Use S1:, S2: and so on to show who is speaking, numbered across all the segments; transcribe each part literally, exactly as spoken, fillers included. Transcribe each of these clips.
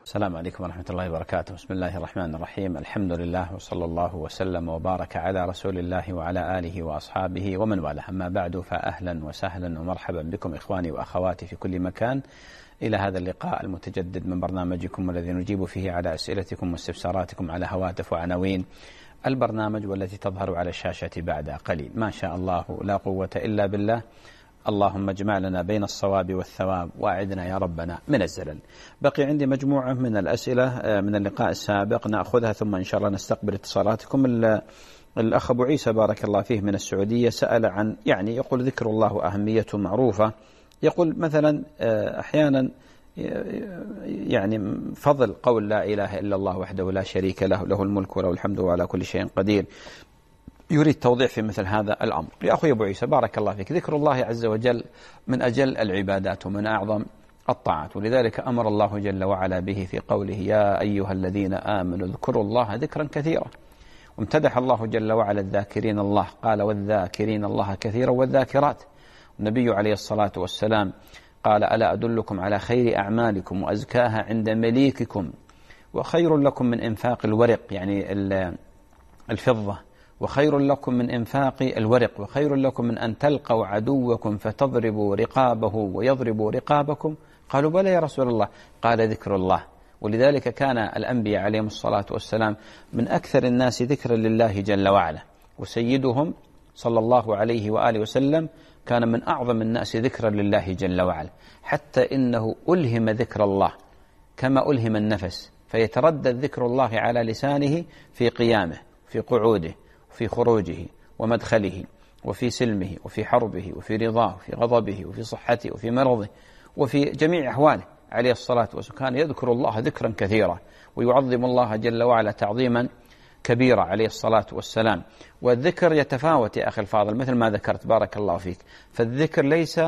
S1: السلام عليكم ورحمة الله وبركاته. بسم الله الرحمن الرحيم. الحمد لله وصلى الله وسلم وبارك على رسول الله وعلى آله وأصحابه ومن والاه. أما بعد، فأهلا وسهلا ومرحبا بكم إخواني وأخواتي في كل مكان إلى هذا اللقاء المتجدد من برنامجكم الذي نجيب فيه على أسئلتكم واستفساراتكم على هواتف وعناوين البرنامج والتي تظهر على الشاشة بعد قليل. ما شاء الله لا قوة إلا بالله. اللهم اجمع لنا بين الصواب والثواب وأعذنا يا ربنا من الزلل. بقي عندي مجموعة من الأسئلة من اللقاء السابق نأخذها، ثم إن شاء الله نستقبل اتصالاتكم. الأخ أبو عيسى بارك الله فيه من السعودية سأل عن، يعني يقول ذكر الله أهميته معروفة، يقول مثلا أحيانا يعني فضل قول لا إله إلا الله وحده لا شريك له، له الملك وله الحمد وعلى كل شيء قدير. يريد توضيح في مثل هذا الأمر. يا أخي أبو عيسى بارك الله فيك، ذكر الله عز وجل من أجل العبادات ومن أعظم الطاعات، ولذلك أمر الله جل وعلا به في قوله يا أيها الذين آمنوا اذكروا الله ذكرا كثيرا. وامتدح الله جل وعلا الذاكرين الله، قال والذاكرين الله كثيرا والذاكرات. النبي عليه الصلاة والسلام قال ألا أدلكم على خير أعمالكم وأزكاها عند مليككم وخير لكم من إنفاق الورق، يعني الفضة، وخير لكم من إنفاق الورق، وخير لكم من أن تلقوا عدوكم فتضربوا رقابه ويضربوا رقابكم. قالوا بلى يا رسول الله، قال ذكر الله. ولذلك كان الأنبياء عليهم الصلاة والسلام من أكثر الناس ذكرا لله جل وعلا، وسيدهم صلى الله عليه وآله وسلم كان من أعظم الناس ذكرا لله جل وعلا، حتى إنه ألهم ذكر الله كما ألهم النفس، فيتردد ذكر الله على لسانه في قيامه، في قعوده، في خروجه ومدخله، وفي سلمه، وفي حربه، وفي رضاه، وفي غضبه، وفي صحته، وفي مرضه، وفي جميع أحواله عليه الصلاة والسلام. كان يذكر الله ذكرا كثيرا ويعظم الله جل وعلا تعظيما كبيرا عليه الصلاة والسلام. والذكر يتفاوت يا أخي الفاضل مثل ما ذكرت بارك الله فيك، فالذكر ليس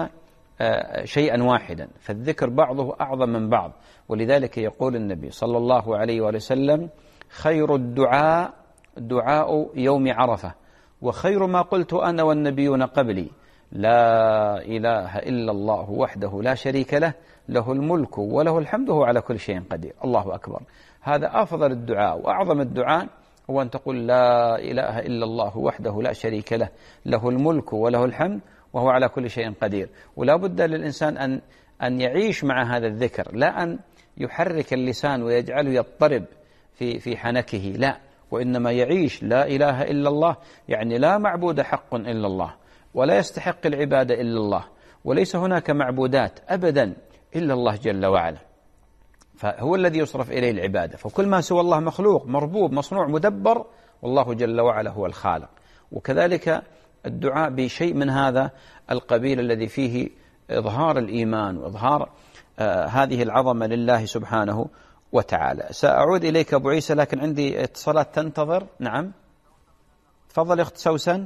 S1: شيئا واحدا، فالذكر بعضه أعظم من بعض. ولذلك يقول النبي صلى الله عليه وسلم خير الدعاء دعاء يوم عرفة، وخير ما قلت أنا والنبيون قبلي لا إله إلا الله وحده لا شريك له، له الملك وله الحمد وهو على كل شيء قدير. الله أكبر. هذا أفضل الدعاء وأعظم الدعاء، هو أن تقول لا إله إلا الله وحده لا شريك له، له الملك وله الحمد وهو على كل شيء قدير. ولا بد للإنسان أن أن يعيش مع هذا الذكر، لا أن يحرك اللسان ويجعله يضطرب في في حنكه، لا، وإنما يعيش لا إله إلا الله، يعني لا معبود حق إلا الله، ولا يستحق العبادة إلا الله، وليس هناك معبودات أبدا إلا الله جل وعلا، فهو الذي يصرف إليه العبادة. فكل ما سوى الله مخلوق مربوب مصنوع مدبر، والله جل وعلا هو الخالق. وكذلك الدعاء بشيء من هذا القبيل الذي فيه إظهار الإيمان وإظهار آه هذه العظمة لله سبحانه وتعالى. سأعود إليك أبو عيسى، لكن عندي اتصالات تنتظر. نعم تفضل يا أخت سوسن.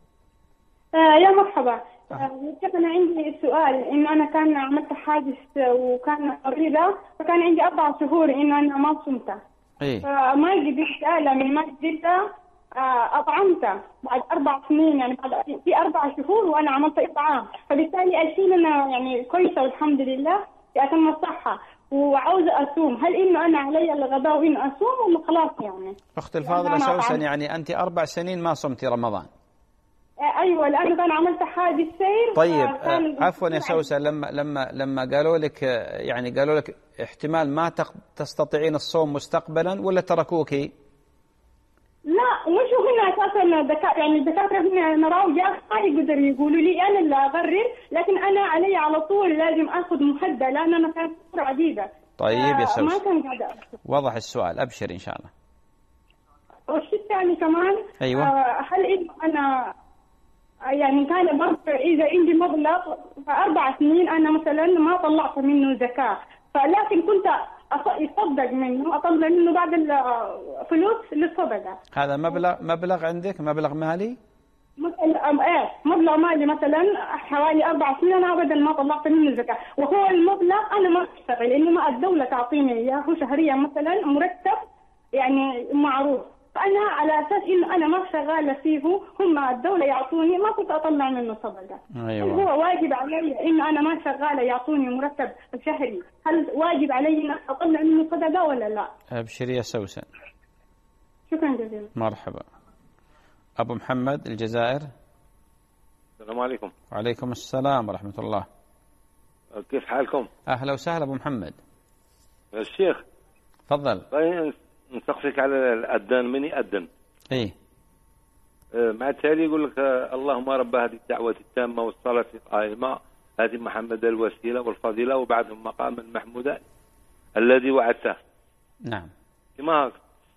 S2: آه يا مرحبا. آه أنا عندي سؤال، إن أنا كان عملت حادث وكان مريضة، فكان عندي أربع شهور إن أنا ما صمت،
S1: إيه؟
S2: فما قدرت لما ما قدرت آه أطعمت بعد أربع سنين، يعني بعد في أربع شهور وأنا عملت إطعام، فبالتالي الحين أنا يعني كويسة والحمد لله في أتم الصحة وعاوزة أصوم. هل إنه أنا علي الغداء وإنه أصوم ولا خلاص؟ يعني
S1: أخت الفاضلة سوسن، يعني أنت أربع سنين ما صمتي رمضان؟
S2: أيوة، لأنه كان عملت حادث سير.
S1: طيب عفوا يا سوسن، لما لما لما قالوا لك، يعني قالوا لك احتمال ما تستطيعين الصوم مستقبلا ولا تركوكي؟
S2: لا، مش هنا أساسا دكا... يعني الدكاترة هنا نراوجة ما يقدر يقولوا لي أنا اللي أقرر، لكن أنا علي على طول لازم أخذ مهدة لأن أنا كانت فترة عديدة.
S1: طيب يا سوسن،
S2: ما كان قاعدة.
S1: وضح السؤال، أبشر إن شاء الله.
S2: والشيء الثاني كمان،
S1: أيوة،
S2: هل إنه أنا يعني كان برضه إذا عندي مبلغ فأربع سنين أنا مثلا ما طلعت منه زكاة، فلكن كنت يصدق منه أطلع منه بعد الفلوس للصدقة.
S1: هذا مبلغ مبلغ عندك مبلغ مالي؟
S2: مثلا ايه مبلغ مالي مثلا حوالي أربع سنين أنا أبدا ما طلعت منه زكاة، وهو المبلغ أنا ما أشتغل، إنما الدولة تعطيني إياه شهريا مثلا مرتب يعني معروف، فأنا على أساس إنه أنا ما شغالة فيه، هم الدولة يعطوني، ما كنت أطلع منه صدقة.
S1: أيوة.
S2: هل هو واجب علي إنه أنا ما شغالة يعطوني مرتب شهري، هل واجب علي إن أطلع منه صدقة ولا لا؟
S1: أبشري يا سوسن.
S2: شكرا جزيلا.
S1: مرحبا. أبو محمد الجزائر.
S3: السلام عليكم.
S1: وعليكم السلام ورحمة الله.
S3: كيف حالكم؟
S1: أهلا وسهلا أبو محمد.
S3: الشيخ
S1: تفضل.
S3: طيب نسقسيك على الأذان، من يأذن؟
S1: إيه.
S3: مع التالي يقول لك اللهم رب هذه الدعوة التامة والصلاة القائمة هذه محمد الوسيلة والفضيلة وبعدهم مقام المحمود الذي وعدته.
S1: نعم.
S3: كما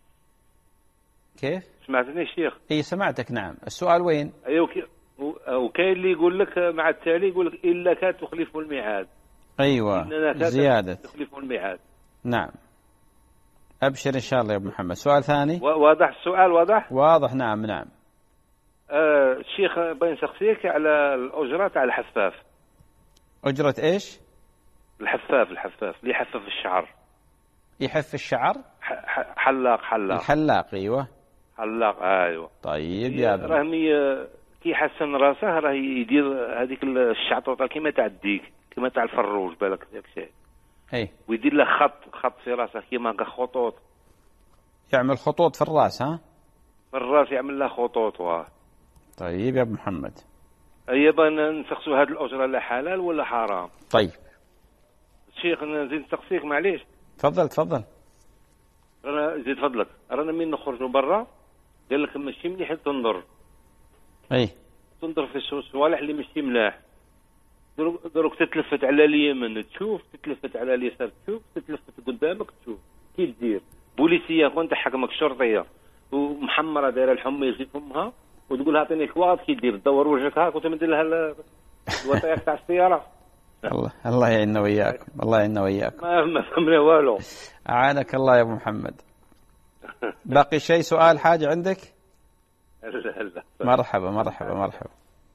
S1: كيف؟
S3: سمعتني الشيخ؟
S1: إيه سمعتك. نعم. السؤال وين؟
S3: أيوة. وكاين اللي يقول لك مع التالي يقول لك إلا كان تخلف الميعاد.
S1: أيوة زيادة
S3: تخلف الميعاد.
S1: نعم. أبشر إن شاء الله يا أبو محمد. سؤال ثاني.
S3: واضح السؤال؟ واضح
S1: واضح. نعم نعم.
S3: آه الشيخ بين شخصيك على الأجرة على الحفاف.
S1: أجرة إيش؟
S3: الحفاف. الحفاف اللي يحفف الشعر.
S1: يحف الشعر.
S3: حلاق. حلاق.
S1: الحلاق. أيوة
S3: حلاق. أيوة.
S1: طيب يا ابن
S3: راهي كي يحسن راسه راه يدير هذيك الشعطوطه كيما تاع الديك، كيما تاع الفروج بالك داك الشيء.
S1: اي.
S3: ويدير له خط خط في راسه كيما خطوط.
S1: يعمل خطوط في الراس. ها
S3: في الراس يعمل له خطوط. واه
S1: طيب يا ابو محمد.
S3: ايضا نسقسوا هذه الاجره لا حلال ولا حرام؟
S1: طيب
S3: الشيخ نزيد نسقسيك معليش.
S1: تفضل تفضل.
S3: انا زيد فضلك، رانا من نخرجوا برا قال لك ماشي مليح تنظر.
S1: اي.
S3: تنظر في الصوالح اللي ماشي ملاح. دروك تتلفت على اليمين تشوف، تتلفت على اليسار تشوف، تتلفت قدامك تشوف. كي تدير بوليسيه كنت حكمك شرطيه ومحمره دايره الحميه في فمها وتقول اعطيني كواط، كي دير تدور وجهك هاك وتمد لها الوثائق تاع السياره.
S1: الله الله يعيننا وياكم. الله يعيننا وياكم.
S3: ما ما فهمنا والو.
S1: اعانك الله يا ابو محمد. باقي شيء سؤال حاجه عندك؟
S3: لا لا.
S1: مرحبا مرحبا مرحبا.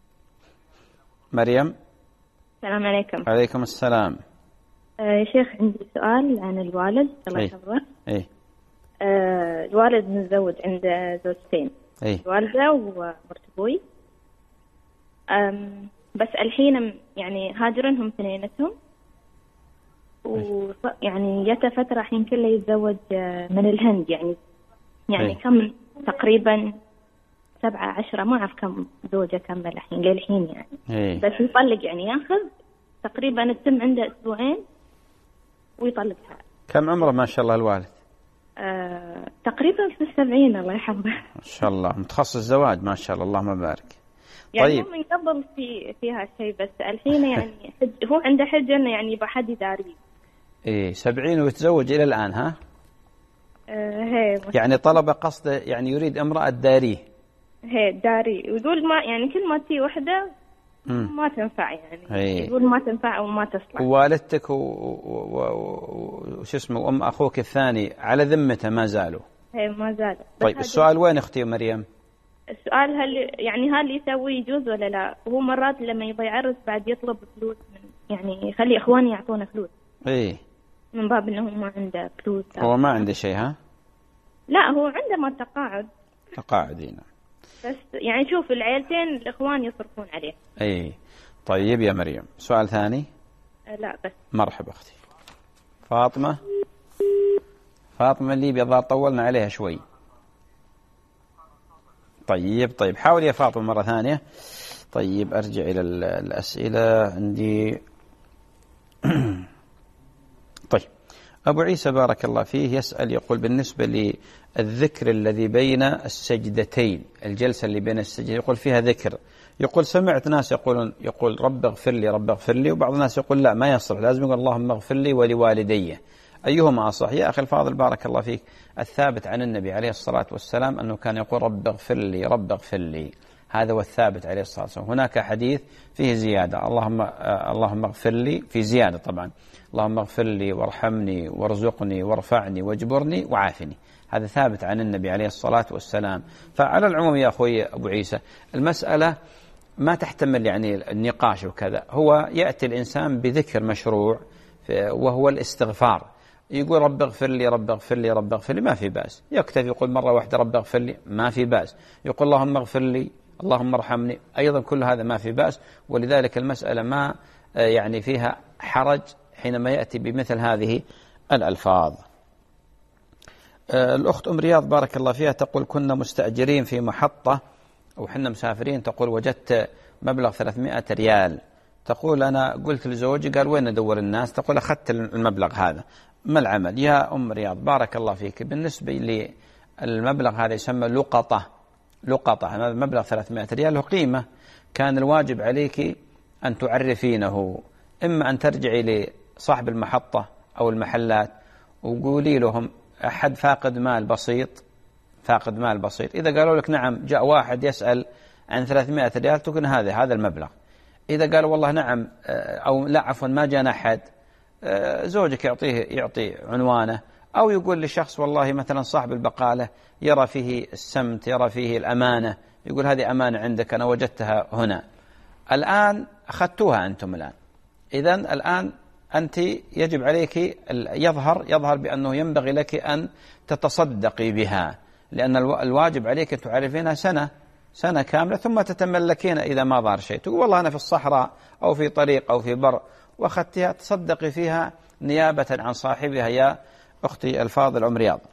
S1: مريم.
S4: السلام عليكم.
S1: عليكم السلام.
S4: آه يا شيخ عندي سؤال عن الوالد الله يحفظه.
S1: اي.
S4: آه الوالد متزوج عنده زوجتين.
S1: اي.
S4: والده ومرت ابوي. أم بس الحين يعني هاجرنهم اثنينتهم. ويعني جت فترة الحين كله يتزوج من الهند يعني يعني أي. كم تقريبا سبعة عشرة ما أعرف كم زوجة كمل الحين للحين يعني.
S1: أي.
S4: بس يطلق يعني ياخذ تقريبا تتم عنده أسبوعين ويطلقها.
S1: كم عمره ما شاء الله الوالد؟
S4: آه، تقريبا في السبعين الله يحفظه.
S1: ما شاء الله متخصص زواج ما شاء الله اللهم بارك.
S4: يعني
S1: طيب.
S4: من قبل في فيها شيء بس الحين يعني حج هو عنده حجة إنه يعني يبغى حد يداريه.
S1: إيه سبعين ويتزوج إلى الآن ها؟
S4: آه هي.
S1: يعني طلب قصده يعني يريد امرأة داريه.
S4: هي داري ويقول ما يعني كل ما تي وحدة ما تنفع يعني.
S1: هي.
S4: يقول ما تنفع وما تصلح.
S1: ووالدتك وش اسمه وأم أخوك الثاني على ذمته ما زالوا؟
S4: هي ما زالوا.
S1: طيب السؤال وين أختي مريم؟
S4: السؤال هل يعني هل يسوي يجوز ولا لا؟ وهو مرات لما يبغى يعرس بعد يطلب فلوس من يعني يخلي إخواني يعطونه فلوس.
S1: إيه.
S4: من باب إنه ما عنده فلوس.
S1: هو ما عنده شيء ها؟
S4: لا هو عنده ما تقاعد.
S1: تقاعدين.
S4: بس يعني شوف العيلتين الإخوان يصرفون عليه.
S1: إيه. طيب يا مريم سؤال ثاني؟
S4: لا بس.
S1: مرحبا أختي. فاطمة. فاطمة اللي بيضار طولنا عليها شوي. طيب طيب حاول يا فاطمة مرة ثانية. طيب أرجع إلى الأسئلة عندي. طيب أبو عيسى بارك الله فيه يسأل يقول بالنسبة للذكر الذي بين السجدتين الجلسة اللي بين السجدتين يقول فيها ذكر يقول سمعت ناس يقولون يقول رب اغفر لي رب اغفر لي وبعض الناس يقول لا ما يصلح لازم يقول اللهم اغفر لي ولوالدي. أيهما أصح؟ يا أخي الفاضل بارك الله فيك الثابت عن النبي عليه الصلاة والسلام أنه كان يقول رب اغفر لي رب اغفر لي. هذا هو الثابت عليه الصلاة والسلام. هناك حديث فيه زيادة اللهم آه اللهم اغفر لي في زيادة طبعا اللهم اغفر لي وارحمني وارزقني وارفعني واجبرني وعافني. هذا ثابت عن النبي عليه الصلاة والسلام. فعلى العموم يا أخوي أبو عيسى المسألة ما تحتمل يعني النقاش وكذا. هو يأتي الإنسان بذكر مشروع وهو الاستغفار. يقول رب اغفر لي رب اغفر لي رب اغفر لي، ما في بأس. يكتفي يقول مرة واحدة رب اغفر لي، ما في بأس. يقول اللهم اغفر لي اللهم ارحمني، أيضا كل هذا ما في بأس. ولذلك المسألة ما يعني فيها حرج حينما يأتي بمثل هذه الألفاظ. الأخت أم رياض بارك الله فيها تقول كنا مستأجرين في محطة أو حنا مسافرين، تقول وجدت مبلغ ثلاثمائة ريال. تقول أنا قلت لزوجي قال وين ندور الناس؟ تقول أخذت المبلغ هذا، ما العمل؟ يا أم رياض بارك الله فيك، بالنسبة للمبلغ هذا يسمى لقطة. لقطة هذا مبلغ ثلاثمائة ريال له قيمة، كان الواجب عليك أن تعرفينه، إما أن ترجعي لصاحب المحطة أو المحلات وقولي لهم أحد فاقد مال بسيط، فاقد مال بسيط. إذا قالوا لك نعم جاء واحد يسأل عن ثلاثمائة ريال تكون هذا هذا المبلغ. إذا قالوا والله نعم أو لا عفوا ما جاء أحد، زوجك يعطيه يعطي عنوانه، أو يقول لشخص والله مثلا صاحب البقالة يرى فيه السمت يرى فيه الأمانة، يقول هذه أمانة عندك أنا وجدتها هنا. الآن أخذتوها أنتم الآن، إذن الآن أنت يجب عليك يظهر يظهر بأنه ينبغي لك أن تتصدقي بها، لأن الواجب عليك أن تعرفينها سنة سنة كاملة ثم تتملكين إذا ما ظهر شيء. تقول والله أنا في الصحراء أو في طريق أو في بر وأخذتها، تصدقي فيها نيابة عن صاحبها يا أختي الفاضل أم رياض.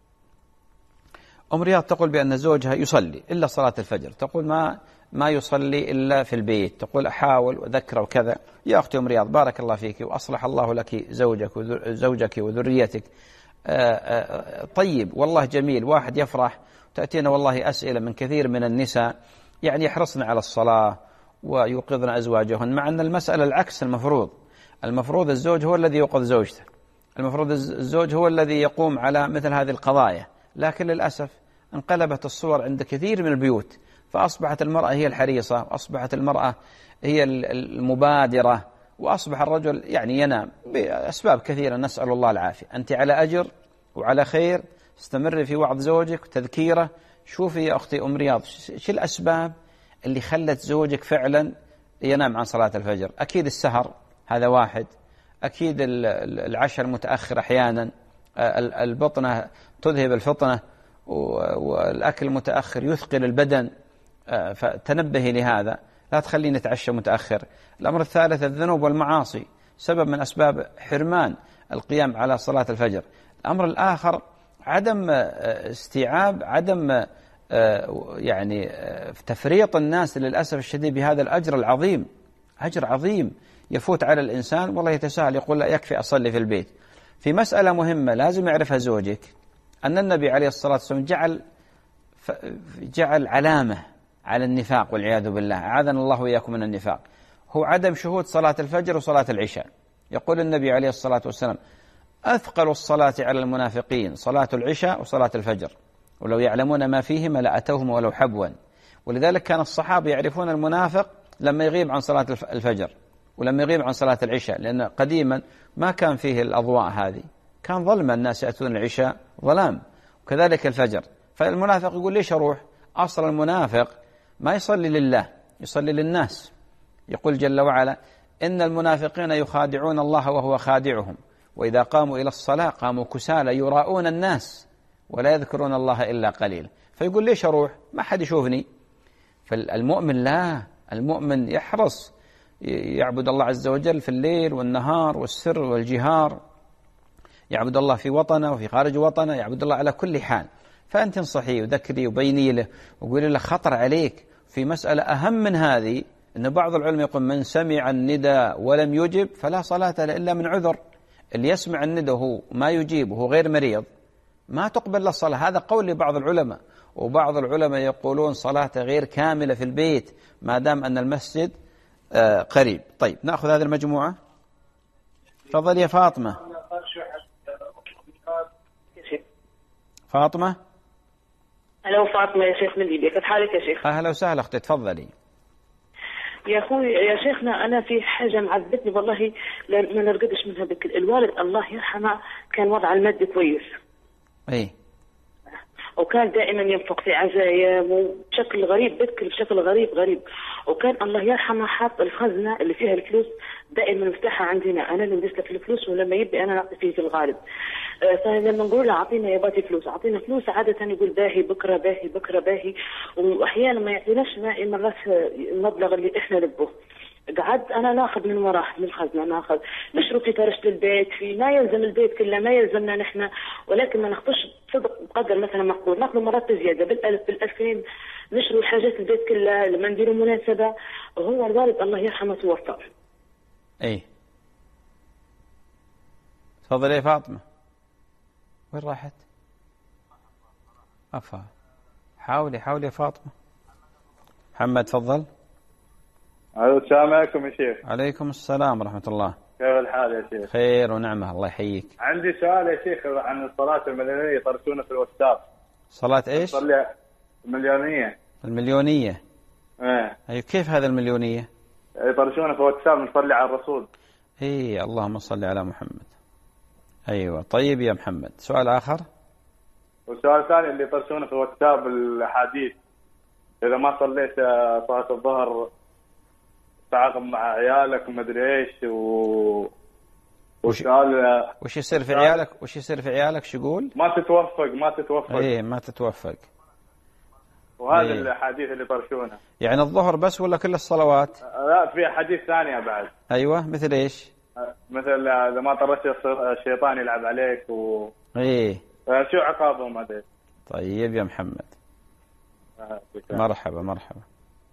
S1: أم رياض تقول بأن زوجها يصلي إلا صلاة الفجر، تقول ما ما يصلي إلا في البيت، تقول أحاول وذكره وكذا. يا أختي أم رياض بارك الله فيك وأصلح الله لك زوجك وزوجك وذريتك. طيب والله جميل، واحد يفرح تأتينا والله أسئلة من كثير من النساء يعني يحرصن على الصلاة ويوقظن أزواجهن، مع أن المسألة العكس. المفروض المفروض الزوج هو الذي يوقظ زوجته، المفروض الزوج هو الذي يقوم على مثل هذه القضايا. لكن للأسف انقلبت الصور عند كثير من البيوت، فأصبحت المرأة هي الحريصة، وأصبحت المرأة هي المبادرة، وأصبح الرجل يعني ينام بأسباب كثيرة، نسأل الله العافية. أنت على أجر وعلى خير، استمري في وعظ زوجك وتذكيره. شوفي يا أختي أم رياض شو الأسباب اللي خلت زوجك فعلا ينام عن صلاة الفجر. أكيد السهر هذا واحد، أكيد العشاء المتأخر أحيانا، البطنة تذهب الفطنة، والأكل المتأخر يثقل البدن، فتنبهي لهذا، لا تخليني نتعشى متأخر. الأمر الثالث الذنوب والمعاصي، سبب من أسباب حرمان القيام على صلاة الفجر. الأمر الآخر عدم استيعاب، عدم يعني تفريط الناس للأسف الشديد بهذا الأجر العظيم. أجر عظيم يفوت على الإنسان والله يتساهل يقول لا يكفي أصلي في البيت. في مسألة مهمة لازم يعرفها زوجك، أن النبي عليه الصلاة والسلام جعل جعل علامة على النفاق والعياذ بالله، أعاذنا الله وإياكم من النفاق، هو عدم شهود صلاة الفجر وصلاة العشاء. يقول النبي عليه الصلاة والسلام أثقل الصلاة على المنافقين صلاة العشاء وصلاة الفجر، ولو يعلمون ما فيهما لأتوهم ولو حبوا. ولذلك كان الصحابة يعرفون المنافق لما يغيب عن صلاة الفجر ولما يغيب عن صلاة العشاء، لأن قديما ما كان فيه الأضواء هذه، كان ظلما، الناس يأتون العشاء ظلام، وكذلك الفجر. فالمنافق يقول ليش أروح؟ أصل المنافق ما يصلي لله، يصلي للناس. يقول جل وعلا إن المنافقين يخادعون الله وهو خادعهم وإذا قاموا إلى الصلاة قاموا كسالى يراؤون الناس ولا يذكرون الله إلا قليلا. فيقول ليش أروح؟ ما حد يشوفني. فالمؤمن لا، المؤمن يحرص يعبد الله عز وجل في الليل والنهار والسر والجهار، يعبد الله في وطنه وفي خارج وطنه، يعبد الله على كل حال. فأنت انصحيه وذكري وبيني له وقولي له خطر عليك في مسألة أهم من هذه، أن بعض العلماء يقول من سمع الندى ولم يجب فلا صلاة له إلا من عذر. اللي يسمع الندى وهو ما يجيب وهو غير مريض ما تقبل له الصلاة. هذا قول لبعض العلماء، وبعض العلماء يقولون صلاته غير كاملة في البيت ما دام أن المسجد آه قريب. طيب نأخذ هذه المجموعة. تفضل يا فاطمة. فاطمة.
S5: ألو فاطمة يا شيخ من ليبيا، كيف حالك يا شيخ؟
S1: أهلا وسهلا أختي، تفضلي.
S5: يا أخوي يا شيخنا أنا في حاجة معذبتني والله ما نرقدش منها بكل. الوالد الله يرحمه كان وضع المادي كويس.
S1: إيه.
S5: وكان دائما ينفق في عزايم وبشكل غريب، بذكر بشكل غريب غريب. وكان الله يرحمه حاط الخزنة اللي فيها الفلوس دائما مفتاحة عندنا، أنا اللي ندير له الفلوس، ولما يبي أنا نعطي فيه في الغالب. آه فلما نقول له أعطينا يا باتي فلوس أعطينا فلوس، عادة يقول باهي بكرة باهي بكرة باهي، وأحيانا ما يعطيناش مرات المبلغ اللي إحنا نبوه. قعدت انا ناخذ من وراه من الخزنه، ناخذ نشرب في فرش البيت، في ما يلزم البيت كله، ما يلزمنا نحن، ولكن ما ناخذش صدق بقدر مثلا معقول، ناخذ مرات زياده بالالف بالالفين، نشرب حاجات البيت كلها لما نديروا مناسبه. وهو الوالد الله يرحمه توفى.
S1: اي تفضلي يا فاطمه. وين راحت؟ افا حاولي حاولي يا فاطمه. محمد تفضل.
S6: السلام عليكم يا شيخ.
S1: عليكم السلام ورحمة الله.
S6: كيف الحال يا شيخ؟
S1: خير ونعمة الله يحييك.
S6: عندي سؤال يا شيخ عن الصلاة المليونية يطرشونه في الواتساب.
S1: صلاة ايش؟
S6: نصلي المليونية.
S1: المليونية.
S6: ايه.
S1: ايوه كيف هذا المليونية؟
S6: يطرشونه في الواتساب نصلي على الرسول.
S1: اي اللهم صل على محمد. ايوه طيب يا محمد، سؤال آخر؟
S6: والسؤال الثاني اللي يطرشونه في الواتساب الحديث، إذا ما صليت صلاة الظهر تعاقب مع عيالك ومدري ايش و وسؤال
S1: وش يصير في عيالك؟ وش يصير في عيالك؟ شو يقول؟
S6: ما تتوفق ما تتوفق
S1: ايه ما تتوفق.
S6: وهذا
S1: إيه.
S6: الحديث اللي طرشونه.
S1: يعني الظهر بس ولا كل الصلوات؟
S6: لا في حديث ثانية بعد.
S1: ايوه مثل ايش؟
S6: مثل اذا ما طرشت الشيطان يلعب عليك و
S1: ايه
S6: شو عقابهم هذا؟
S1: طيب يا محمد. مرحبا مرحبا.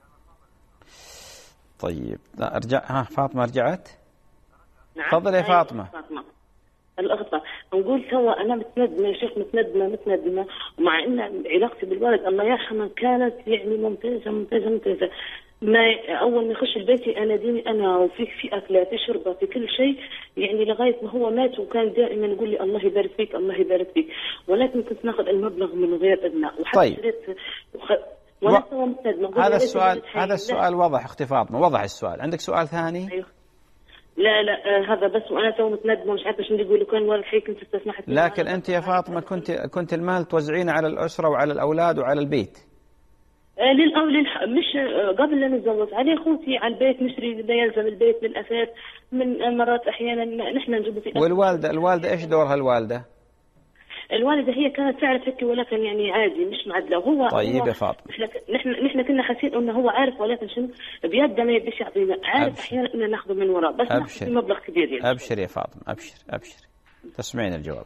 S1: طيب لا ارجع. ها فاطمه رجعت.
S5: نعم.
S1: تفضل يا فاطمه.
S5: فاطمه الأغطى نقول سوا أنا متندمة يا شيخ، متندمة متندمة، ومع أن علاقتي بالوالد الله يرحمه كانت يعني ممتازة ممتازة ممتازة. ما أول ما يخش البيت أنا ديني أنا وفي في أكلات في شربة في كل شيء، يعني لغاية ما هو مات وكان دائما يقول لي الله يبارك فيك الله يبارك فيك، ولكن كنت ناخذ المبلغ من غير أبناء. وحتى
S1: طيب.
S5: وخ... و...
S1: هذا السؤال هذا السؤال وضح اختي فاطمة، وضح السؤال. عندك سؤال ثاني؟
S5: أيوه. لا لا آه هذا بس، وانا تو متندمه مش عارفه شنو يقولوا، كان والد حي كنت استسمحت.
S1: لكن انت يا فاطمه كنت كنت المال توزعينه على الاسره وعلى الاولاد وعلى البيت.
S5: آه للأول للح... مش آه قبل لا نتزوج عليه اخوتي على البيت نشتري ما يلزم البيت من اثاث، من مرات احيانا نحن نجيب في.
S1: والوالده الوالده ايش دورها الوالده؟
S5: الوالده هي كانت تعرف هيك ولكن يعني عادي مش معدله. وهو
S1: طيب
S5: هو
S1: يا فاطمه
S5: نحن نحن كنا حاسين انه هو عارف، ولكن شنو بيده ما يبيش يعطينا، عارف احيانا ان ناخذه من وراه بس ناخذ مبلغ كبير يعني.
S1: ابشر يا فاطمه ابشر ابشر تسمعين الجواب.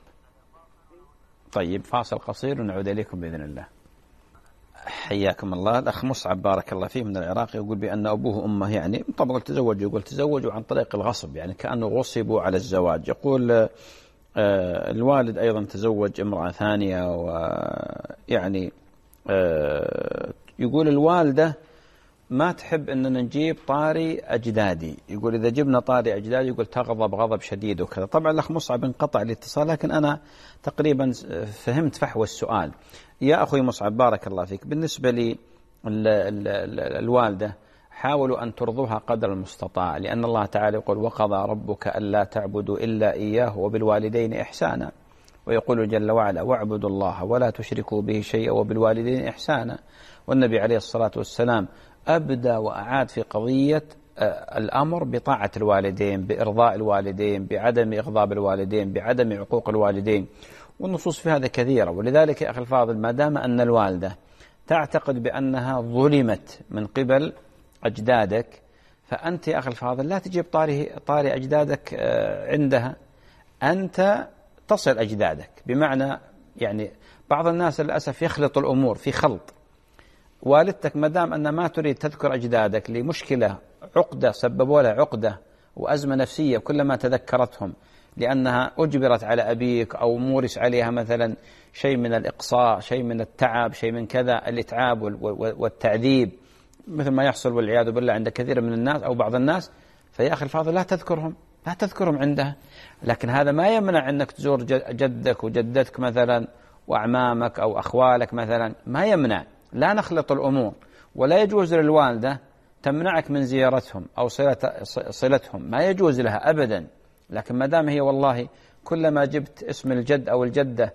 S1: طيب فاصل قصير ونعود اليكم باذن الله. حياكم الله. الاخ مصعب بارك الله فيه من العراق يقول بان ابوه وامه يعني طبعا تزوجوا، يقول تزوجوا عن طريق الغصب، يعني كانه غصبوا على الزواج. يقول آه الوالد أيضا تزوج امرأة ثانية، ويعني آه يقول الوالدة ما تحب أننا نجيب طاري أجدادي، يقول إذا جبنا طاري أجدادي يقول تغضب غضب شديد وكذا. طبعا الأخ مصعب انقطع الاتصال، لكن أنا تقريبا فهمت فحوى السؤال. يا أخوي مصعب بارك الله فيك، بالنسبة لي الوالدة حاولوا أن ترضوها قدر المستطاع، لأن الله تعالى يقول وقضى ربك ألا تعبدوا إلا إياه وبالوالدين إحسانا، ويقول جل وعلا واعبدوا الله ولا تشركوا به شيئا وبالوالدين إحسانا. والنبي عليه الصلاة والسلام أبدى وأعاد في قضية الأمر بطاعة الوالدين، بإرضاء الوالدين، بعدم إغضاب الوالدين، بعدم عقوق الوالدين، والنصوص في هذا كثيرة. ولذلك يا أخي الفاضل ما دام أن الوالدة تعتقد بأنها ظلمت من قبل أجدادك، فأنت يا أخي الفاضل لا تجيب طاري طاري أجدادك عندها، أنت تصل أجدادك. بمعنى يعني بعض الناس للأسف يخلط الأمور في خلط. والدتك ما دام أن ما تريد تذكر أجدادك لمشكلة عقدة سببوا لها عقدة وأزمة نفسية كلما تذكرتهم، لأنها أجبرت على أبيك أو مورس عليها مثلا شيء من الإقصاء، شيء من التعب، شيء من كذا الإتعاب والتعذيب مثل ما يحصل والعياذ بالله عند كثير من الناس أو بعض الناس، فيا أخي الفاضل لا تذكرهم لا تذكرهم عندها. لكن هذا ما يمنع أنك تزور جدك وجدتك مثلا وأعمامك أو أخوالك مثلا، ما يمنع. لا نخلط الأمور، ولا يجوز للوالدة تمنعك من زيارتهم أو صلتهم، ما يجوز لها أبدا. لكن ما دام هي والله كلما جبت اسم الجد أو الجدة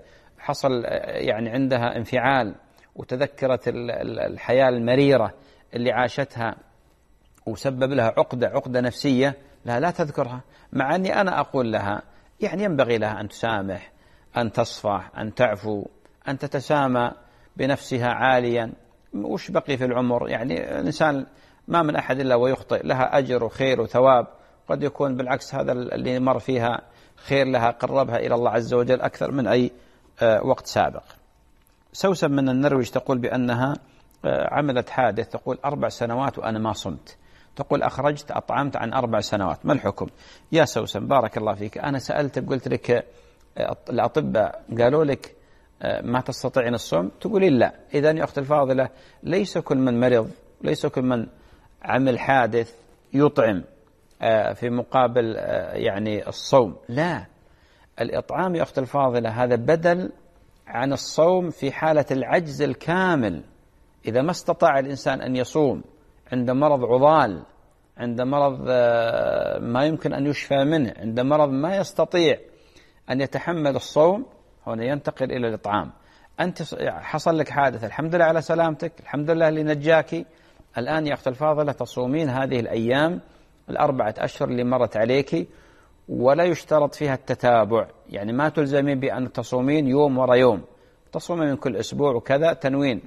S1: حصل يعني عندها انفعال وتذكرت الحياة المريرة اللي عاشتها وسبب لها عقدة عقدة نفسية، لا لا تذكرها، مع أني أنا أقول لها يعني ينبغي لها أن تسامح، أن تصفح، أن تعفو، أن تتسامى بنفسها عاليا. وش بقي في العمر؟ يعني الإنسان ما من أحد إلا ويخطئ، لها أجر وخير وثواب، قد يكون بالعكس هذا اللي مر فيها خير لها، قربها إلى الله عز وجل أكثر من أي وقت سابق. سوسن من النرويج تقول بأنها عملت حادث، تقول أربع سنوات وأنا ما صمت، تقول أخرجت أطعمت عن أربع سنوات، ما الحكم؟ يا سوسن بارك الله فيك، أنا سألتك قلت لك الأطباء قالوا لك ما تستطيعين الصوم، تقولي لا. إذن يا أختي الفاضلة ليس كل من مرض، ليس كل من عمل حادث يطعم في مقابل يعني الصوم، لا، الإطعام يا أختي الفاضلة هذا بدل عن الصوم في حالة العجز الكامل. إذا ما استطاع الإنسان أن يصوم عند مرض عضال، عند مرض ما يمكن أن يشفى منه، عند مرض ما يستطيع أن يتحمل الصوم، هنا ينتقل إلى الإطعام. أنت حصل لك حادث، الحمد لله على سلامتك، الحمد لله اللي نجاكي، الآن يا أخت الفاضلة تصومين هذه الأيام الأربعة أشهر اللي مرت عليك، ولا يشترط فيها التتابع، يعني ما تلزمين بأن تصومين يوم ورا يوم، تصومين من كل أسبوع وكذا، تنوين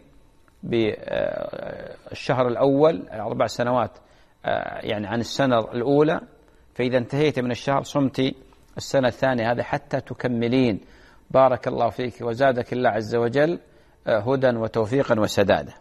S1: بالشهر الأول أربع سنوات يعني عن السنة الأولى، فإذا انتهيت من الشهر صمتي السنة الثانية، هذا حتى تكملين. بارك الله فيك وزادك الله عز وجل هدى وتوفيقا وسدادا.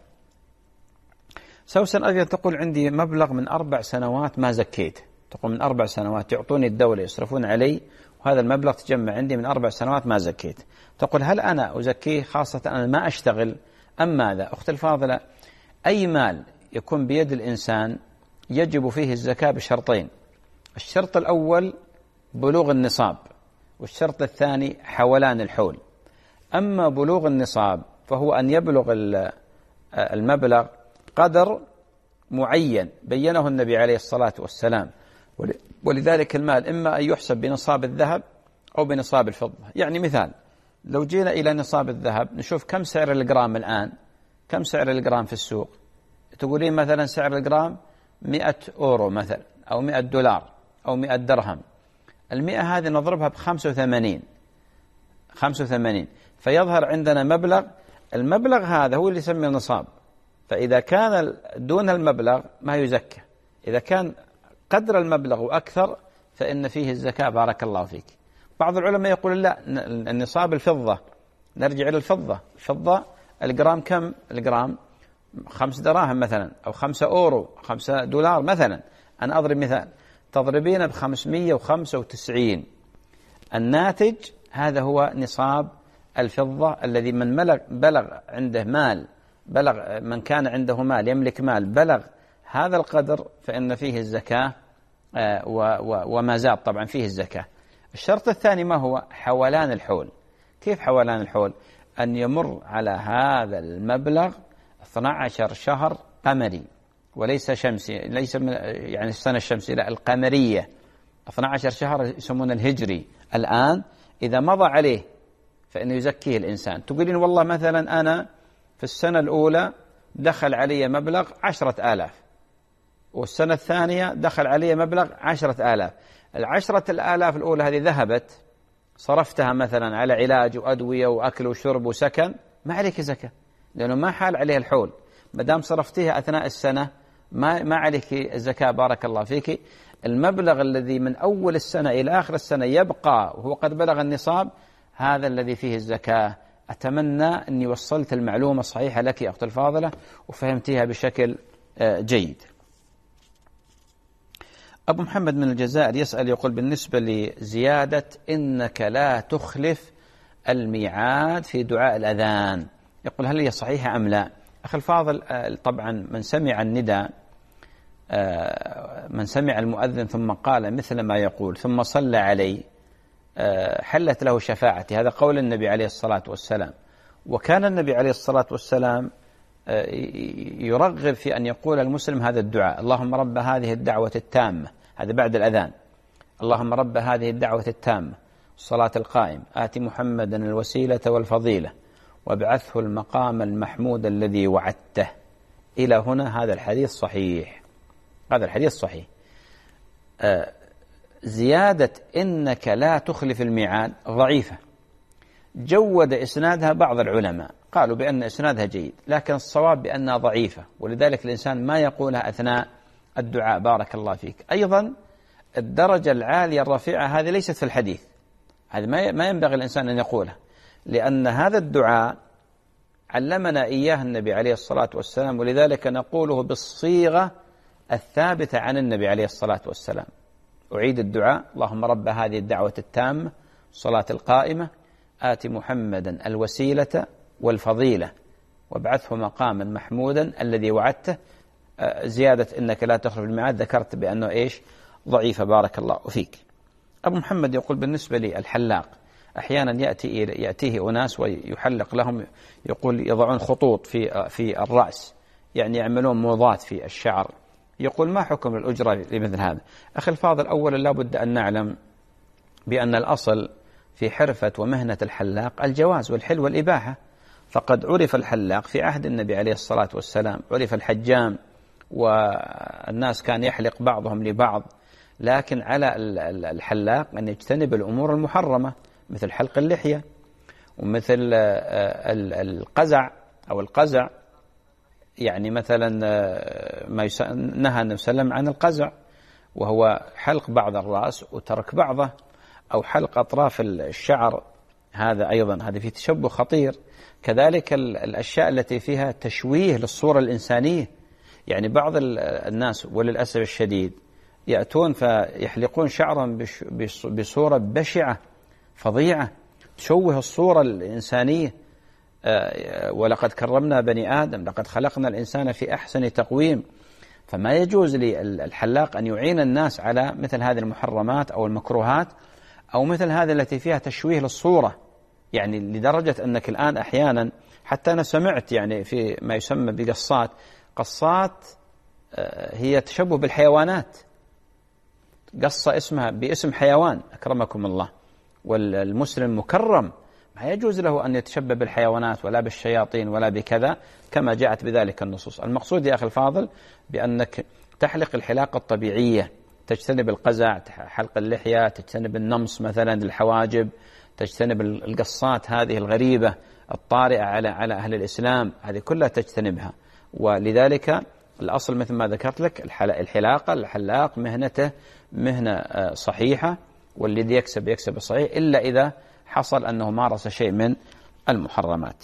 S1: سوسن أيضا تقول عندي مبلغ من أربع سنوات ما زكيت، تقول من أربع سنوات يعطوني الدولة يصرفون علي، وهذا المبلغ تجمع عندي من أربع سنوات ما زكيت، تقول هل أنا أزكيه خاصة أنا ما أشتغل أم ماذا؟ أخت الفاضلة أي مال يكون بيد الإنسان يجب فيه الزكاة بشرطين، الشرط الأول بلوغ النصاب، والشرط الثاني حولان الحول. أما بلوغ النصاب فهو أن يبلغ المبلغ قدر معين بينه النبي عليه الصلاة والسلام، ولذلك المال إما أن يحسب بنصاب الذهب أو بنصاب الفضة. يعني مثال لو جينا إلى نصاب الذهب نشوف كم سعر الجرام الآن، كم سعر الجرام في السوق، تقولين مثلا سعر الجرام مئة أورو مثلا أو مئة دولار أو مئة درهم، المئة هذه نضربها بخمسة وثمانين، خمسة وثمانين، فيظهر عندنا مبلغ، المبلغ هذا هو اللي يسمى النصاب. فإذا كان دون المبلغ ما يزكى، إذا كان قدر المبلغ وأكثر فإن فيه الزكاة. بارك الله فيك. بعض العلماء يقول لا، النصاب الفضة، نرجع إلى الفضة، الفضة الجرام كم؟ الجرام خمس دراهم مثلا أو خمسة أورو، خمسة دولار مثلا، أنا أضرب مثال، تضربين بخمسمية وخمسة وتسعين، الناتج هذا هو نصاب الفضة الذي من ملك بلغ عنده مال، بلغ من كان عنده مال يملك مال بلغ هذا القدر فإن فيه الزكاة وما زاد طبعا فيه الزكاة. الشرط الثاني ما هو؟ حولان الحول. كيف حولان الحول؟ أن يمر على هذا المبلغ اثنا عشر شهر قمري وليس شمسي، ليس من يعني السنة الشمسية، لا القمرية، اثنا عشر شهر يسمون الهجري. الآن إذا مضى عليه فإنه يزكيه الإنسان. تقولين والله مثلا أنا في السنة الأولى دخل علي مبلغ عشرة آلاف، والسنة الثانية دخل علي مبلغ عشرة آلاف، العشرة الآلاف الأولى هذه ذهبت صرفتها مثلا على علاج وأدوية وأكل وشرب وسكن، ما عليك زكاة لأنه ما حال عليه الحول، ما دام صرفتها أثناء السنة ما ما عليك الزكاة. بارك الله فيك. المبلغ الذي من أول السنة إلى آخر السنة يبقى وهو قد بلغ النصاب هذا الذي فيه الزكاة. أتمنى أني وصلت المعلومة الصحيحة لك يا أخت الفاضلة وفهمتيها بشكل جيد. أبو محمد من الجزائر يسأل يقول بالنسبة لزيادة إنك لا تخلف الميعاد في دعاء الأذان، يقول هل هي صحيحة أم لا؟ أخي الفاضل طبعا من سمع النداء، من سمع المؤذن ثم قال مثل ما يقول ثم صلى عليه حلت له شفاعتي، هذا قول النبي عليه الصلاة والسلام. وكان النبي عليه الصلاة والسلام يرغب في أن يقول المسلم هذا الدعاء: اللهم رب هذه الدعوة التامة، هذا بعد الأذان، اللهم رب هذه الدعوة التامة الصلاة القائم آت محمدا الوسيلة والفضيلة وابعثه المقام المحمود الذي وعدته إلى هنا. هذا الحديث صحيح، هذا الحديث صحيح. آه زيادة إنك لا تخلف الميعاد ضعيفة، جود إسنادها بعض العلماء قالوا بأن إسنادها جيد، لكن الصواب بأنها ضعيفة، ولذلك الإنسان ما يقولها أثناء الدعاء. بارك الله فيك. أيضا الدرجة العالية الرفيعة هذه ليست في الحديث، هذا ما ينبغي الإنسان أن يقولها، لأن هذا الدعاء علمنا إياه النبي عليه الصلاة والسلام، ولذلك نقوله بالصيغة الثابتة عن النبي عليه الصلاة والسلام. أعيد الدعاء: اللهم رب هذه الدعوة التامة الصلاة القائمة آت محمدا الوسيلة والفضيلة وابعثه مقاما محمودا الذي وعدته. زيادة إنك لا تخلف الميعاد ذكرت بأنه إيش؟ ضعيفة. بارك الله فيك. أبو محمد يقول بالنسبة لي الحلاق أحيانا يأتي يأتيه أناس ويحلق لهم، يقول يضعون خطوط في في الرأس، يعني يعملون موضات في الشعر. يقول ما حكم الأجرة لمثل هذا؟ أخي الفاضل، أولا لا بد أن نعلم بأن الأصل في حرفة ومهنة الحلاق الجواز والحل والإباحة، فقد عرف الحلاق في عهد النبي عليه الصلاة والسلام، عرف الحجام، والناس كان يحلق بعضهم لبعض، لكن على الحلاق أن يجتنب الأمور المحرمة مثل حلق اللحية ومثل القزع أو القزع، يعني مثلا ما نهى النبي صلى الله عليه وسلم عن القزع وهو حلق بعض الرأس وترك بعضه، أو حلق أطراف الشعر، هذا أيضا هذا فيه تشبه خطير. كذلك الأشياء التي فيها تشويه للصورة الإنسانية، يعني بعض الناس وللأسف الشديد يأتون فيحلقون شعرهم بصورة بشعة فظيعة تشوه الصورة الإنسانية. ولقد كرمنا بني آدم، لقد خلقنا الإنسان في أحسن تقويم، فما يجوز للحلاق أن يعين الناس على مثل هذه المحرمات أو المكروهات أو مثل هذه التي فيها تشويه للصورة، يعني لدرجة أنك الآن أحيانا حتى أنا سمعت يعني في ما يسمى بقصات، قصات هي تشبه بالحيوانات، قصة اسمها باسم حيوان أكرمكم الله، والمسلم مكرم ما يجوز له أن يتشبه بالحيوانات ولا بالشياطين ولا بكذا كما جاءت بذلك النصوص. المقصود يا أخي الفاضل بأنك تحلق الحلاقة الطبيعية، تجتنب القزع، حلق اللحية، تجتنب النمص مثلا الحواجب، تجتنب القصات هذه الغريبة الطارئة على على أهل الإسلام، هذه كلها تجتنبها. ولذلك الأصل مثل ما ذكرت لك الحلاقة، الحلاق مهنته مهنة صحيحة، والذي يكسب يكسب الصحيح إلا إذا حصل أنه مارس شيء من المحرمات.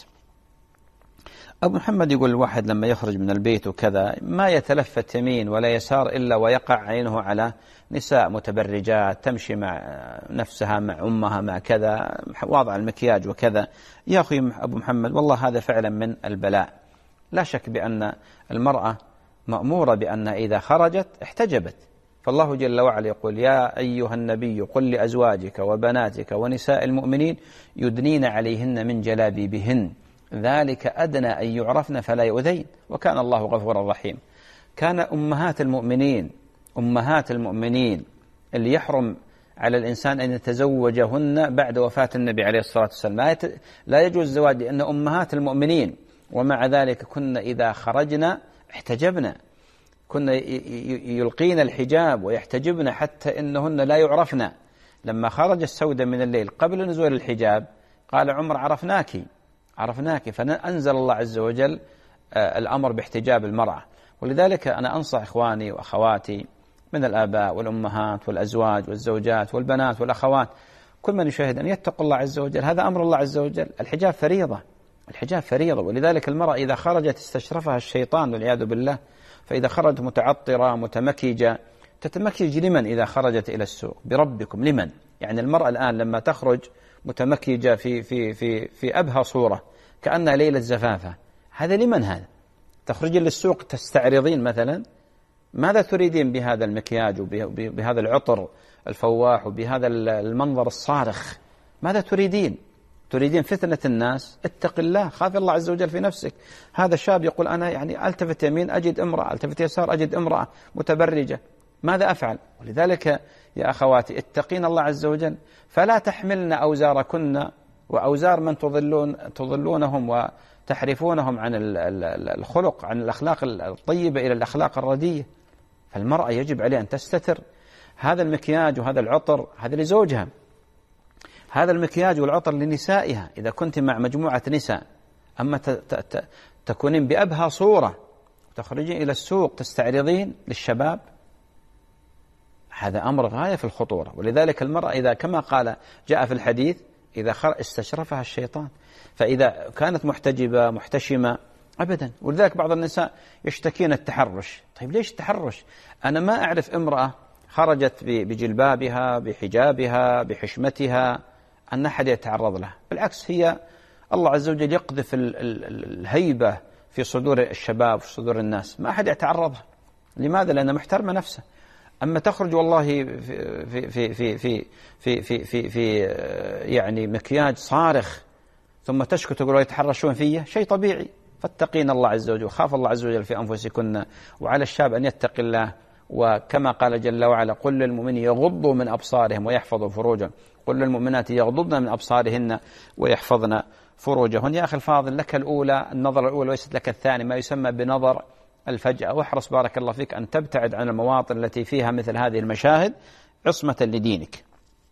S1: أبو محمد يقول الواحد لما يخرج من البيت وكذا ما يتلفت يمين ولا يسار إلا ويقع عينه على نساء متبرجات تمشي مع نفسها مع أمها مع كذا واضع المكياج وكذا. يا أخي أبو محمد والله هذا فعلا من البلاء. لا شك بأن المرأة مأمورة بأن إذا خرجت احتجبت، فالله جل وعلا يقول يا أيها النبي قل لأزواجك وبناتك ونساء المؤمنين يدنين عليهن من جلابيبهن ذلك أدنى أن يعرفن فلا يؤذين وكان الله غفورا رحيم. كان أمهات المؤمنين أمهات المؤمنين اللي يحرم على الإنسان أن يتزوجهن بعد وفاة النبي عليه الصلاة والسلام، لا يجوز الزواج لأن أمهات المؤمنين، ومع ذلك كنا إذا خرجنا احتجبنا، كنا يلقين الحجاب ويحتجبن حتى إنهن لا يعرفن. لما خرج السودة من الليل قبل نزول الحجاب قال عمر عرفناك عرفناك فأنزل الله عز وجل الأمر باحتجاب المرأة. ولذلك أنا أنصح إخواني وأخواتي من الآباء والأمهات والأزواج والزوجات والبنات والأخوات كل من يشاهد أن يتقوا الله عز وجل، هذا أمر الله عز وجل. الحجاب فريضة، الحجاب فريضة، ولذلك المرأة إذا خرجت استشرفها الشيطان والعياذ بالله، فإذا خرجت متعطرة متمكجة تتمكج لمن؟ إذا خرجت إلى السوق بربكم لمن؟ يعني المرأة الآن لما تخرج متمكجة في في في في أبهى صورة كأنها ليلة زفافة، هذا لمن هذا؟ تخرجين للسوق تستعرضين مثلا، ماذا تريدين بهذا المكياج وبهذا العطر الفواح وبهذا المنظر الصارخ؟ ماذا تريدين؟ تريدين فتنة الناس؟ اتق الله، خاف الله عز وجل في نفسك. هذا الشاب يقول أنا يعني ألتفت يمين أجد امرأة، ألتفت يسار أجد امرأة متبرجة، ماذا أفعل؟ ولذلك يا أخواتي اتقين الله عز وجل، فلا تحملن أوزاركن وأوزار من تضلون تضلونهم وتحرفونهم عن الخلق، عن الأخلاق الطيبة إلى الأخلاق الرديئة. فالمرأة يجب عليها أن تستتر. هذا المكياج وهذا العطر هذا لزوجها، هذا المكياج والعطر لنسائها إذا كنت مع مجموعة نساء. أما تكونين بأبهى صورة تخرجين إلى السوق تستعرضين للشباب، هذا أمر غاية في الخطورة. ولذلك المرأة إذا كما قال جاء في الحديث إذا استشرفها الشيطان، فإذا كانت محتجبة محتشمة أبدا. ولذلك بعض النساء يشتكين التحرش. طيب ليش التحرش؟ أنا ما أعرف امرأة خرجت بجلبابها بحجابها بحشمتها أن أحد يتعرض لها، بالعكس هي الله عز وجل يقذف الهيبة في صدور الشباب وفي صدور الناس، ما أحد يتعرضها. لماذا؟ لأنها محترمة نفسها. أما تخرج والله في في في في في في في, في, في يعني مكياج صارخ ثم تشكو تقول يتحرشون فيه، شيء طبيعي. فاتقين الله عز وجل، خاف الله عز وجل في أنفسكن. وعلى الشاب أن يتقي الله، وكما قال جل وعلا قل للمؤمنين يغضوا من أبصارهم ويحفظوا فروجهم، قل للمؤمنات يغضضن من أبصارهن ويحفظن فروجهن. يا أخي الفاضل لك الأولى، النظر الأولى وليست لك الثاني، ما يسمى بنظر الفجأة. واحرص بارك الله فيك أن تبتعد عن المواطن التي فيها مثل هذه المشاهد عصمة لدينك.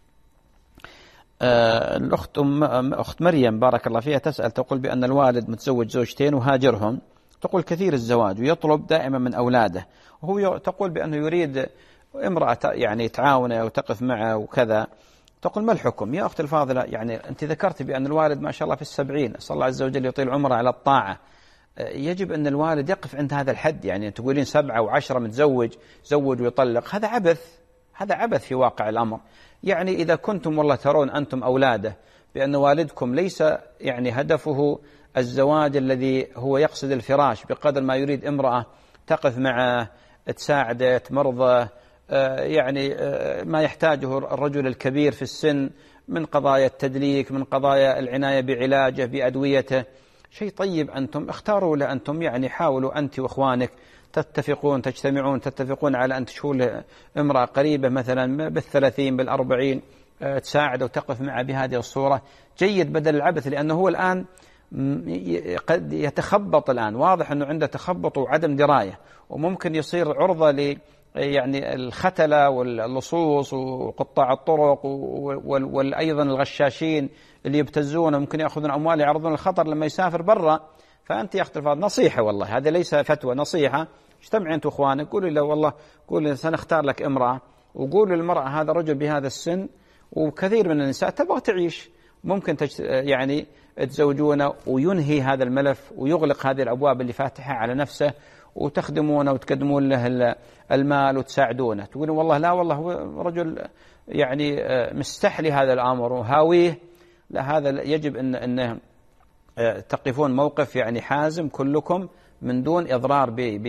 S1: آه الأخت أخت مريم بارك الله فيها تسأل، تقول بأن الوالد متزوج زوجتين وهاجرهم، تقول كثير الزواج ويطلب دائما من أولاده، وهو تقول بأنه يريد امرأة يعني تعاونه وتقف معه وكذا. تقول ما الحكم؟ يا أخت الفاضلة، يعني أنت ذكرت بأن الوالد ما شاء الله في السبعين، أسأل الله عز وجل يطيل عمره على الطاعة. يجب أن الوالد يقف عند هذا الحد. يعني تقولين سبعة وعشرة متزوج زوج ويطلق، هذا عبث، هذا عبث في واقع الأمر. يعني إذا كنتم والله ترون أنتم أولاده بأن والدكم ليس يعني هدفه الزواج الذي هو يقصد الفراش بقدر ما يريد امرأة تقف معه تساعده تمرضه، يعني ما يحتاجه الرجل الكبير في السن من قضايا التدليك، من قضايا العناية بعلاجه بأدويته، شيء طيب. أنتم اختاروا له، أنتم يعني حاولوا أنت وإخوانك تتفقون تجتمعون تتفقون على أن تشوفوا له امرأة قريبة مثلا بالثلاثين بالأربعين تساعد وتقف معه بهذه الصورة، جيد بدل العبث. لأنه هو الآن قد يتخبط، الآن واضح أنه عنده تخبط وعدم دراية، وممكن يصير عرضة ل يعني الختلة واللصوص وقطاع الطرق وأيضا الغشاشين اللي يبتزون وممكن يأخذون أموال يعرضون الخطر لما يسافر برا. فأنت يا أخت الفاضل نصيحة، والله هذا ليس فتوى، نصيحة. اجتمعي أنت وإخوانك، قولوا له والله قولوا سنختار لك امرأة، وقولوا للمرأة هذا رجل بهذا السن وكثير من النساء تبغى تعيش، ممكن تجت... يعني تزوجونه وينهي هذا الملف ويغلق هذه الأبواب اللي فاتحة على نفسه، وتخدمونه وتقدمون له المال وتساعدونه. تقولون والله لا والله هو رجل يعني مستحلي هذا الأمر وهاويه، لا، هذا يجب أن أن تقفون موقف يعني حازم كلكم من دون إضرار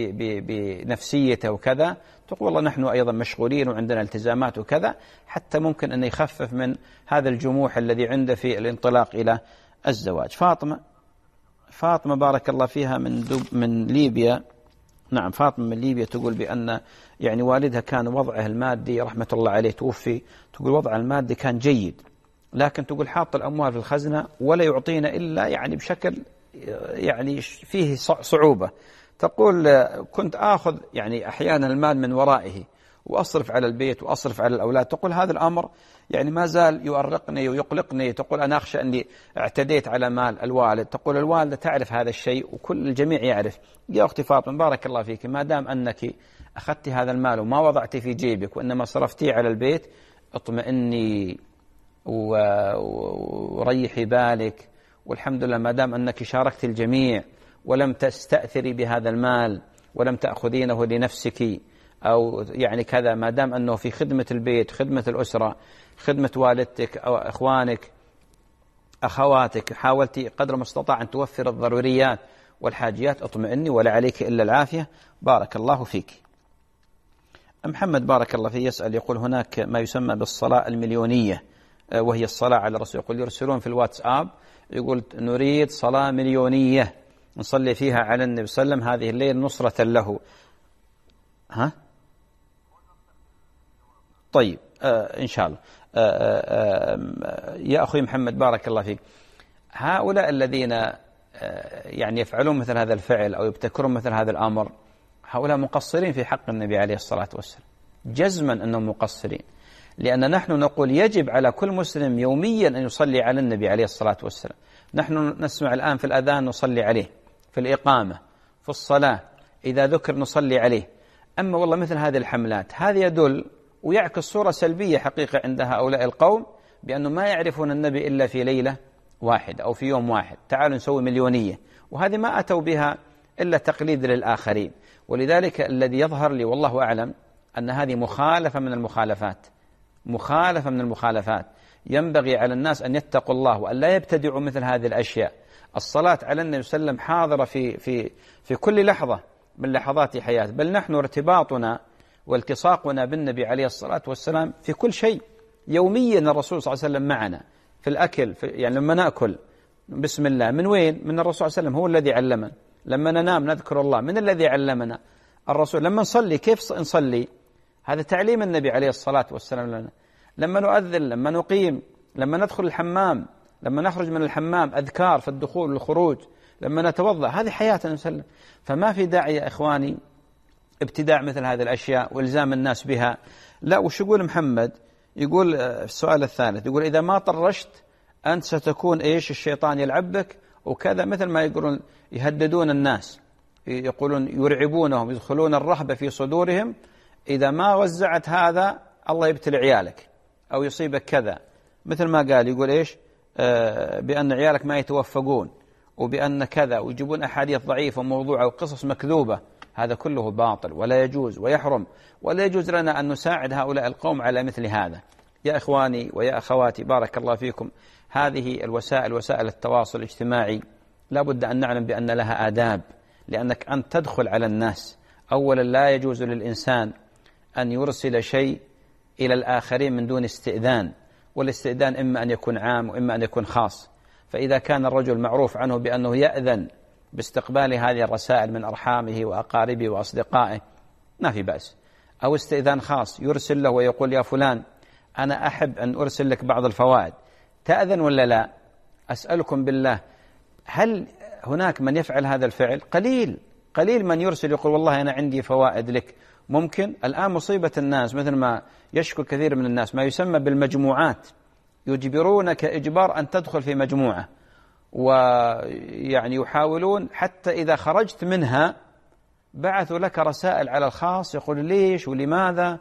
S1: بنفسيته وكذا. تقول والله نحن أيضا مشغولين وعندنا التزامات وكذا، حتى ممكن أن يخفف من هذا الجموح الذي عنده في الانطلاق إلى الزواج. فاطمة فاطمة بارك الله فيها من دب من ليبيا، نعم فاطمة من ليبيا، تقول بأن يعني والدها كان وضعه المادي رحمة الله عليه توفي، تقول وضعه المادي كان جيد، لكن تقول حاط الأموال في الخزنة ولا يعطينا إلا يعني بشكل يعني فيه صعوبة. تقول كنت آخذ يعني أحيانا المال من ورائه وأصرف على البيت وأصرف على الأولاد. تقول هذا الأمر يعني ما زال يؤرقني ويقلقني. تقول أنا أخشى أني اعتديت على مال الوالد. تقول الوالدة تعرف هذا الشيء وكل الجميع يعرف. يا أختي فاطمة بارك الله فيك، ما دام أنك أخذت هذا المال وما وضعتي في جيبك وإنما صرفتيه على البيت، اطمئني وريحي بالك، والحمد لله ما دام أنك شاركت الجميع ولم تستأثري بهذا المال ولم تأخذينه لنفسك أو يعني كذا، ما دام أنه في خدمة البيت، خدمة الأسرة، خدمة والدتك أو إخوانك أخواتك، حاولتي قدر ما استطاع أن توفر الضروريات والحاجيات، اطمئني ولا عليك إلا العافية. بارك الله فيك. محمد بارك الله فيه يسأل يقول هناك ما يسمى بالصلاة المليونية، وهي الصلاة على الرسول. يقول يرسلون في الواتساب يقول نريد صلاة مليونية نصلي فيها على النبي صلى الله عليه وسلم هذه الليل نصرة له. ها طيب آه إن شاء الله. آه آه يا أخوي محمد بارك الله فيك، هؤلاء الذين آه يعني يفعلون مثل هذا الفعل أو يبتكرون مثل هذا الأمر، هؤلاء مقصرين في حق النبي عليه الصلاة والسلام، جزما أنهم مقصرين، لأن نحن نقول يجب على كل مسلم يوميا أن يصلي على النبي عليه الصلاة والسلام. نحن نسمع الآن في الأذان نصلي عليه، في الإقامة، في الصلاة إذا ذكر نصلي عليه. أما والله مثل هذه الحملات هذه يدل ويعكس صورة سلبية حقيقة عند هؤلاء القوم، بأنه ما يعرفون النبي إلا في ليلة واحدة أو في يوم واحد، تعالوا نسوي مليونية، وهذه ما أتوا بها إلا تقليد للآخرين. ولذلك الذي يظهر لي والله أعلم أن هذه مخالفة من المخالفات، مخالفة من المخالفات. ينبغي على الناس أن يتقوا الله وأن لا يبتدعوا مثل هذه الأشياء. الصلاة على النبي صلى الله عليه وسلم حاضرة في في في كل لحظة من لحظات حياته، بل نحن ارتباطنا والتصاقنا بالنبي عليه الصلاة والسلام في كل شيء. يوميا الرسول صلى الله عليه وسلم معنا في الأكل، في يعني لما نأكل بسم الله، من وين؟ من الرسول صلى الله عليه وسلم، هو الذي علمنا. لما ننام نذكر الله، من الذي علمنا؟ الرسول. لما نصلي كيف نصلي؟ هذا تعليم النبي عليه الصلاة والسلام لنا. لما نؤذن، لما نقيم، لما ندخل الحمام، لما نخرج من الحمام، أذكار في الدخول والخروج، لما نتوضأ، هذه حياة النبي صلى الله عليه وسلم. فما في داعي يا إخواني ابتداع مثل هذه الأشياء والزام الناس بها. لا. وش يقول محمد؟ يقول في السؤال الثالث، يقول إذا ما طرشت أنت ستكون إيش؟ الشيطان يلعب بك وكذا، مثل ما يقولون يهددون الناس، يقولون يرعبونهم، يدخلون الرهبة في صدورهم، إذا ما وزعت هذا الله يبتلي عيالك أو يصيبك كذا، مثل ما قال يقول إيش؟ آه بأن عيالك ما يتوفقون وبأن كذا، ويجيبون أحاديث ضعيفة وموضوعة وقصص مكذوبة. هذا كله باطل ولا يجوز ويحرم، ولا يجوز لنا أن نساعد هؤلاء القوم على مثل هذا. يا إخواني ويا أخواتي بارك الله فيكم، هذه الوسائل، وسائل التواصل الاجتماعي، لا بد أن نعلم بأن لها آداب، لأنك أنت تدخل على الناس. أولا لا يجوز للإنسان أن يرسل شيء إلى الآخرين من دون استئذان، والاستئذان إما أن يكون عام وإما أن يكون خاص. فإذا كان الرجل معروف عنه بأنه يأذن باستقبال هذه الرسائل من أرحامه وأقاربه وأصدقائه ما في بأس. أو استئذان خاص يرسل له ويقول يا فلان أنا أحب أن أرسل لك بعض الفوائد، تأذن ولا لا؟ أسألكم بالله، هل هناك من يفعل هذا الفعل؟ قليل قليل من يرسل يقول والله أنا عندي فوائد لك. ممكن الآن مصيبة الناس مثل ما يشكو كثير من الناس ما يسمى بالمجموعات، يجبرونك إجبار أن تدخل في مجموعة، ويعني يحاولون حتى إذا خرجت منها بعثوا لك رسائل على الخاص يقول ليش ولماذا،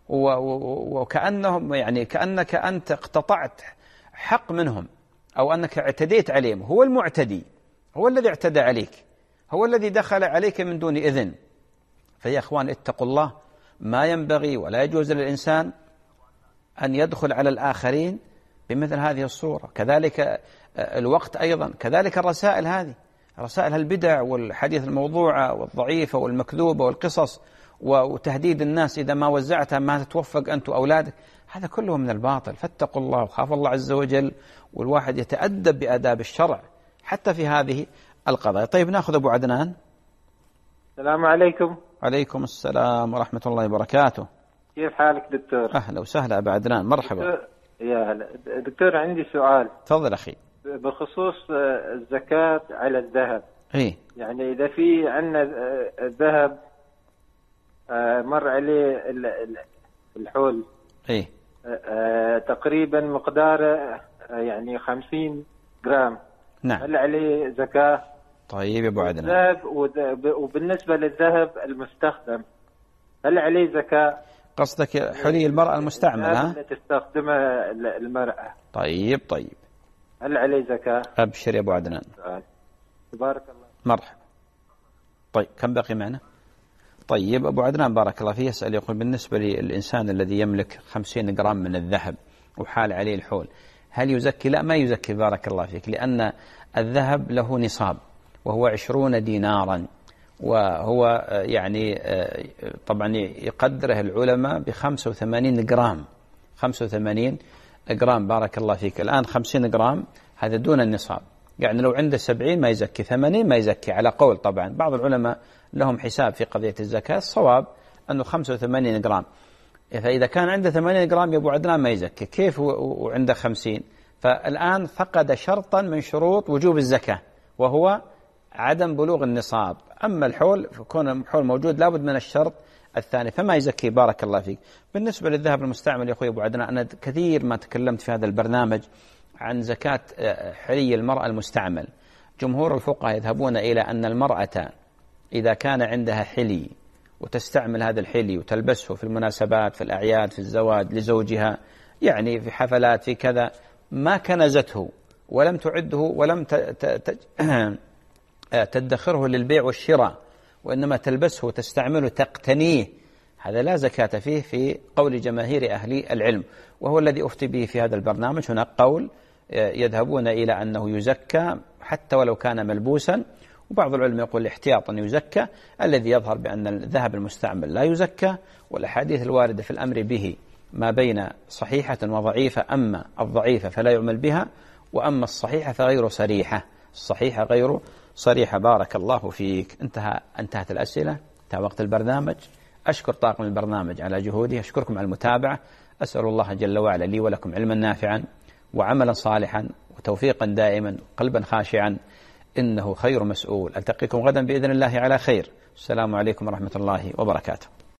S1: وكأنهم يعني كأنك أنت اقتطعت حق منهم أو أنك اعتديت عليهم. هو المعتدي، هو الذي اعتدى عليك، هو الذي دخل عليك من دون إذن. فيا أخوان اتقوا الله، ما ينبغي ولا يجوز للإنسان أن يدخل على الآخرين بمثل هذه الصورة. كذلك الوقت أيضا، كذلك الرسائل هذه، رسائل البدع والحديث الموضوعة والضعيفة والمكذوبة والقصص وتهديد الناس إذا ما وزعتها ما تتوفق أنت وأولادك، هذا كله من الباطل. فاتقوا الله وخاف الله عز وجل، والواحد يتأدب بآداب الشرع حتى في هذه القضايا. طيب نأخذ أبو عدنان.
S7: السلام عليكم.
S1: عليكم السلام ورحمة الله وبركاته.
S7: كيف حالك دكتور؟
S1: أهلا وسهلا أبو عدنان، مرحبا.
S7: يا هلا دكتور، عندي سؤال.
S1: تفضل أخي.
S7: بخصوص الزكاة على الذهب.
S1: إيه؟
S7: يعني إذا في عندنا الذهب مر عليه الحول،
S1: إيه؟
S7: تقريبا مقداره يعني خمسين جرام،
S1: نعم،
S7: هل عليه زكاة؟
S1: طيب يا أبو عدنان.
S7: وبالنسبة للذهب المستخدم هل عليه زكاة؟
S1: قصدك حلي المرأة المستعملة ها؟
S7: التي تستخدمها المرأة.
S1: طيب طيب،
S7: هل عليه زكاة؟
S1: أبشر يا أبو عدنان.
S7: تبارك الله.
S1: مرحبا. طيب كم بقي معنا؟ طيب أبو عدنان بارك الله فيه يسأل يقول بالنسبة للإنسان الذي يملك خمسين جرام من الذهب وحال عليه الحول هل يزكي؟ لا، ما يزكي بارك الله فيك، لأن الذهب له نصاب وهو عشرون دينارا، وهو يعني طبعا يقدره العلماء بخمسة وثمانين جرام، خمسة وثمانين جرام بارك الله فيك. الآن خمسين جرام هذا دون النصاب، يعني لو عنده سبعين ما يزكي، ثمانين ما يزكي على قول. طبعا بعض العلماء لهم حساب في قضية الزكاة، الصواب أنه خمسة وثمانين جرام. فإذا كان عنده ثمانين جرام يا أبو عدنان ما يزكي، كيف وعنده خمسين؟ فالآن فقد شرطا من شروط وجوب الزكاة وهو عدم بلوغ النصاب. أما الحول فكون الحول موجود لابد من الشرط الثاني فما يزكي. بارك الله فيك. بالنسبة للذهب المستعمل يا أخوي أبو عدنان، أنا كثير ما تكلمت في هذا البرنامج عن زكاة حلي المرأة المستعمل. جمهور الفقهاء يذهبون إلى أن المرأة إذا كان عندها حلي وتستعمل هذا الحلي وتلبسه في المناسبات، في الأعياد، في الزواج لزوجها، يعني في حفلات في كذا، ما كنزته ولم تعده ولم تدخره للبيع والشراء، وإنما تلبسه وتستعمله تقتنيه، هذا لا زكاة فيه في قول جماهير أهل العلم، وهو الذي أفتي به في هذا البرنامج. هناك قول يذهبون إلى أنه يزكى حتى ولو كان ملبوسا، وبعض العلم يقول احتياطا يزكى. الذي يظهر بأن الذهب المستعمل لا يزكى، والأحاديث الواردة في الأمر به ما بين صحيحة وضعيفة، أما الضعيفة فلا يعمل بها، وأما الصحيحة فغير صريحة، الصحيحة غير صريحة. بارك الله فيك. انتهى انتهت الأسئلة، انتهى وقت البرنامج. أشكر طاقم البرنامج على جهوده، أشكركم على المتابعة، أسأل الله جل وعلا لي ولكم علما نافعا وعملا صالحا وتوفيقا دائما قلبا خاشعا، إنه خير مسؤول. ألتقيكم غدا بإذن الله على خير. السلام عليكم ورحمة الله وبركاته.